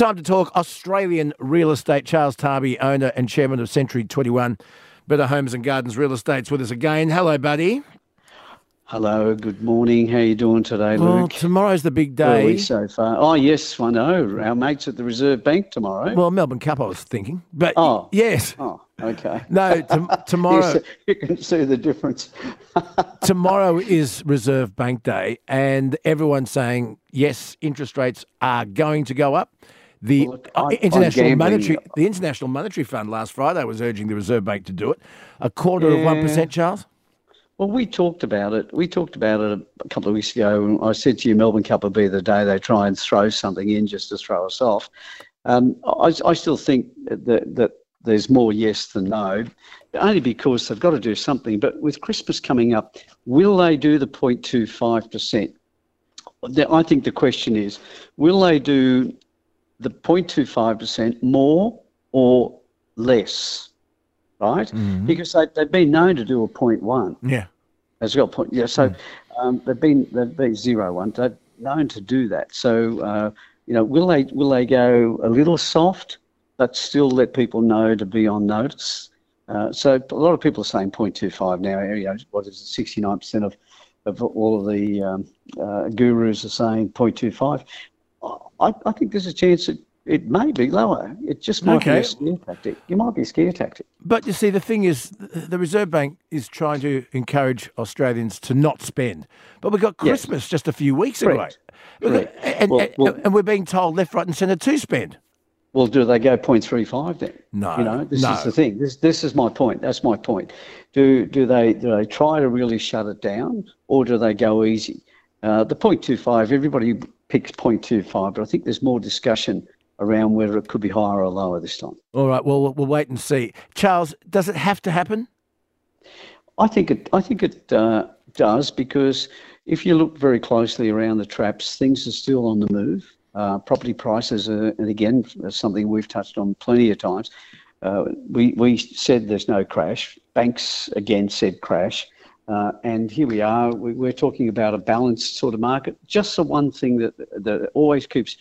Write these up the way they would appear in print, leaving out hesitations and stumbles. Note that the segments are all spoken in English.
Time to talk Australian real estate. Charles Tarby, owner and chairman of Century 21 Better Homes and Gardens Real Estate's with us again. Hello, buddy. Hello, good morning. How are you doing today, Well, Luke? tomorrow's the big day. Early so far. Oh, yes, I know. Our mates at the Reserve Bank tomorrow. Well, Melbourne Cup, I was thinking. But yes. Oh, okay. No, tomorrow. Yes, you can see the difference. Tomorrow is Reserve Bank Day, and everyone's saying, yes, interest rates are going to go up. The International Monetary Fund last Friday was urging the Reserve Bank to do it. A quarter of 1%, Charles? Well, we talked about it. We talked about it a couple of weeks ago. And I said to you, Melbourne Cup will be the day they try and throw something in just to throw us off. I still think that there's more yes than no, only because they've got to do something. But with Christmas coming up, will they do the 0.25%? I think the question is, will they do the 0.25% more or less? Right? Mm-hmm. Because they've been known to do a 0.1. Yeah. They've got point. Yeah. So they've been 0.1. They're known to do that. So will they go a little soft, but still let people know to be on notice? So a lot of people are saying 0.25 now. What is it? 69% of all of the gurus are saying 0.25. I think there's a chance that it may be lower. It just might be a scare tactic. It might be a scare tactic. But you see, the thing is, the Reserve Bank is trying to encourage Australians to not spend. But we've got Christmas just a few weeks away. Correct. And we're being told left, right and centre to spend. Well, do they go 0.35 then? No. This is the thing. This is my point. That's my point. Do they try to really shut it down, or do they go easy? The 0.25, everybody picks 0.25, but I think there's more discussion around whether it could be higher or lower this time. All right, well, we'll wait and see. Charles, does it have to happen? I think it does, because if you look very closely around the traps, things are still on the move. Property prices are, and again, something we've touched on plenty of times. We said there's no crash. Banks, again, said crash. And here we are. We're talking about a balanced sort of market. Just the one thing that always keeps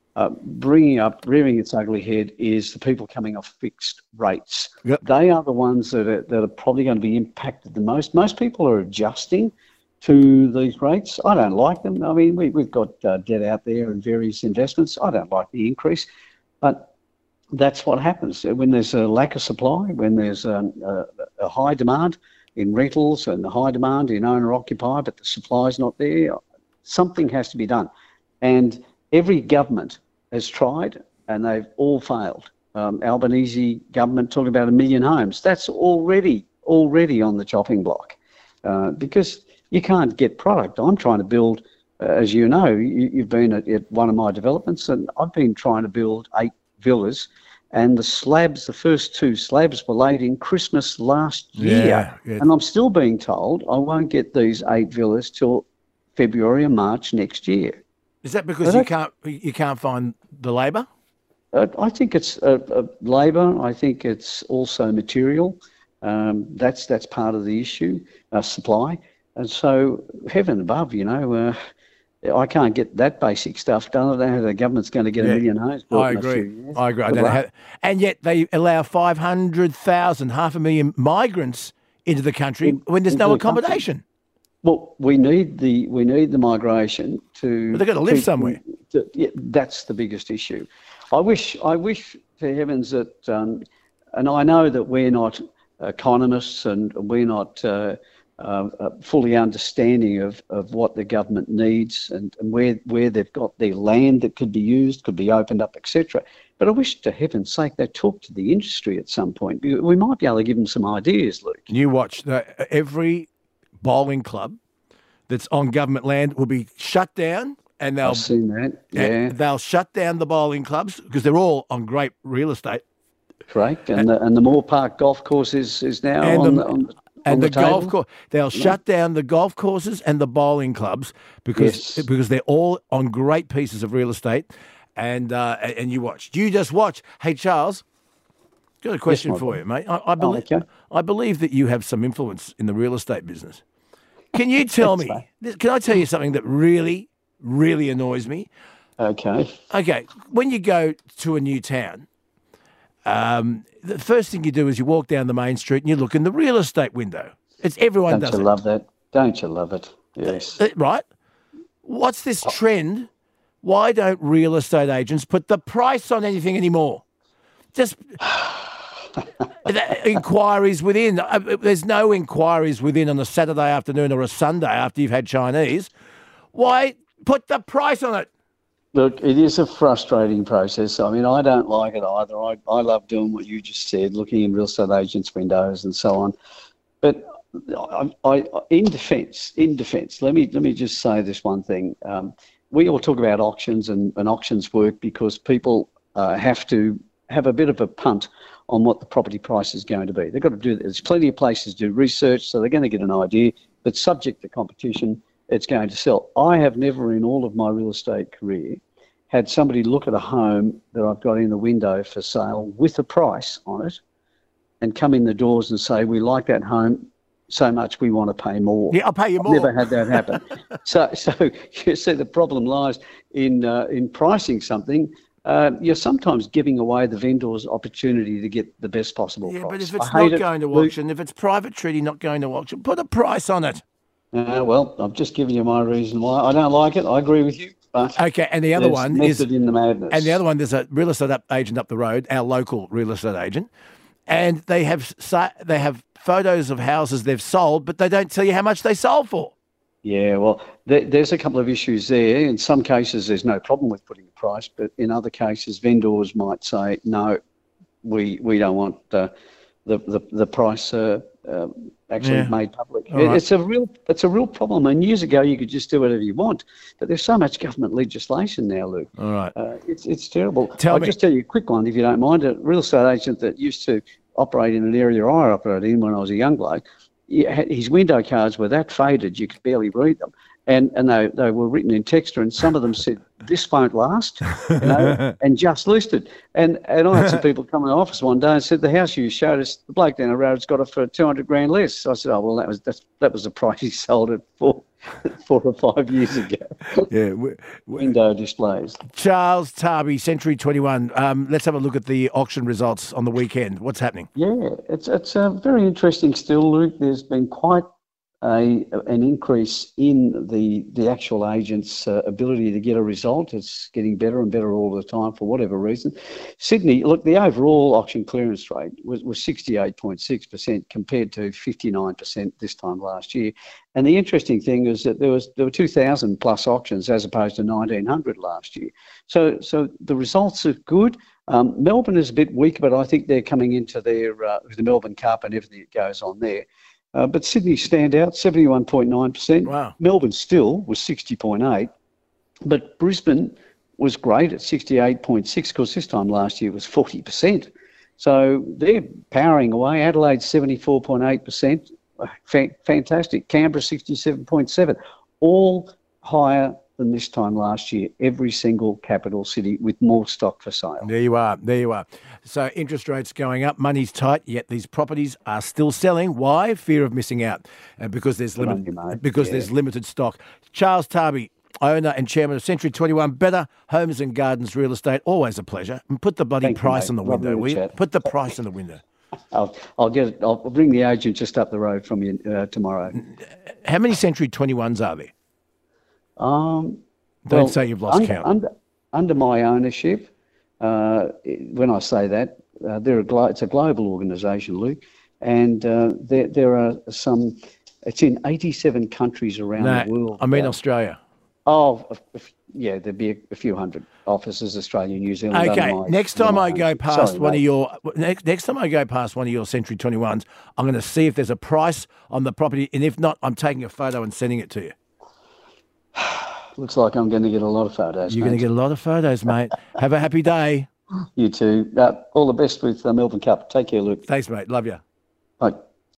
rearing its ugly head is the people coming off fixed rates. Yep. They are the ones that are probably going to be impacted the most. Most people are adjusting to these rates. I don't like them. I mean, we've got debt out there and various investments. I don't like the increase, but that's what happens when there's a lack of supply, when there's a high demand in rentals and a high demand in owner-occupier, but the supply's not there. Something has to be done. And every government has tried, and they've all failed. Albanese government talking about 1 million homes. That's already on the chopping block, because you can't get product. I'm trying to build, as you know, you've been at one of my developments, and I've been trying to build 8 villas, and the first 2 slabs were laid in Christmas last year. Yeah. And I'm still being told I won't get these 8 villas till February or March next year. Is that because you can't find the labour? I think it's labour. I think it's also material. That's part of the issue, supply. And so, heaven above, I can't get that basic stuff done. I don't know how the government's going to get 1 million homes built. I agree. I don't know and yet they allow 500,000, 500,000 migrants into the country when there's no accommodation. Well, we need the migration to. But they've got to live somewhere. That's the biggest issue. I wish to heavens that, and I know that we're not economists and we're not fully understanding of what the government needs and where they've got their land that could be used, could be opened up, etc. But I wish, to heaven's sake, they talk to the industry at some point. We might be able to give them some ideas, Luke. You watch every bowling club that's on government land will be shut down, and I've seen that. Yeah, they'll shut down the bowling clubs because they're all on great real estate. Correct, and the Moore Park golf course is now on the golf course. They'll shut down the golf courses and the bowling clubs because they're all on great pieces of real estate. And you just watch. Hey, Charles, got a question for you, mate. I believe that you have some influence in the real estate business. Can you tell me? Can I tell you something that really, really annoys me? Okay. Okay, when you go to a new town, the first thing you do is you walk down the main street and you look in the real estate window. It's everyone does it. Don't you love that? Don't you love it? Yes. Right? What's this trend? Why don't real estate agents put the price on anything anymore? Just inquiries within. There's no inquiries within on a Saturday afternoon or a Sunday after you've had Chinese. Why put the price on it? Look, it is a frustrating process. I mean, I don't like it either. I love doing what you just said, looking in real estate agents' windows and so on. But in defence, let me just say this one thing. We all talk about auctions and auctions work because people have to have a bit of a punt on what the property price is going to be. They've got to do. There's plenty of places to do research, so they're going to get an idea. But subject to competition, it's going to sell. I have never in all of my real estate career had somebody look at a home that I've got in the window for sale with a price on it and come in the doors and say, we like that home so much we want to pay more. Yeah, I'll pay you more. Never had that happen. So you see the problem lies in pricing something. You're sometimes giving away the vendor's opportunity to get the best possible price. Yeah, but if it's not going to auction, if it's private treaty not going to auction, put a price on it. Well, I've just given you my reason why. I don't like it. I agree with you. But okay, and the other one is in the madness. And the other one, there's a real estate agent up the road, our local real estate agent, and they have photos of houses they've sold, but they don't tell you how much they sold for. Yeah, well, there's a couple of issues there. In some cases, there's no problem with putting a price, but in other cases, vendors might say, no, we don't want the price actually made public. Right. It's a real problem. And years ago, you could just do whatever you want, but there's so much government legislation now, Luke. All right, it's terrible. I'll just tell you a quick one, if you don't mind. A real estate agent that used to operate in an area I operated in when I was a young bloke, his window cards were that faded you could barely read them, and they were written in texture, and some of them said, "This won't last," and just listed. And I had some people come in the office one day and said, "The house you showed us, the bloke down the road's got it for $200,000 less." So I said, "Oh well, that was the price he sold it for 4 or 5 years ago." Yeah, window displays. Charles Tarbey, Century 21. Let's have a look at the auction results on the weekend. What's happening? Yeah, it's very interesting still, Luke. There's been quite an increase in the actual agent's ability to get a result. It's getting better and better all the time for whatever reason. Sydney, look, the overall auction clearance rate was 68.6% compared to 59% this time last year. And the interesting thing is that there were 2,000 plus auctions as opposed to 1,900 last year. So the results are good. Melbourne is a bit weaker, but I think they're coming into their the Melbourne Cup and everything that goes on there. But Sydney stand out, 71.9%. Wow. Melbourne still was 60.8%. But Brisbane was great at 68.6%, because this time last year was 40%. So they're powering away. Adelaide, 74.8%. Fantastic. Canberra, 67.7%. All higher than this time last year, every single capital city with more stock for sale. There you are. So interest rates going up, money's tight, yet these properties are still selling. Why? Fear of missing out, because there's limited stock. Charles Tarbey, owner and chairman of Century 21, Better Homes and Gardens Real Estate. Always a pleasure. And put the bloody price on the window, will you? Put the price on the window. I'll get it. I'll bring the agent just up the road from you tomorrow. How many Century 21s are there? Don't say you've lost count. Under my ownership, when I say that, it's a global organisation, Luke, and there are some. It's in 87 countries around the world. I mean Australia. Oh, yeah, there'd be a few hundred offices, Australia, New Zealand. Okay, next time I go past one of your Century 21s, I'm going to see if there's a price on the property, and if not, I'm taking a photo and sending it to you. Looks like I'm going to get a lot of photos. You're going to get a lot of photos, mate. Have a happy day. You too. All the best with the Melbourne Cup. Take care, Luke. Thanks, mate. Love you. Bye.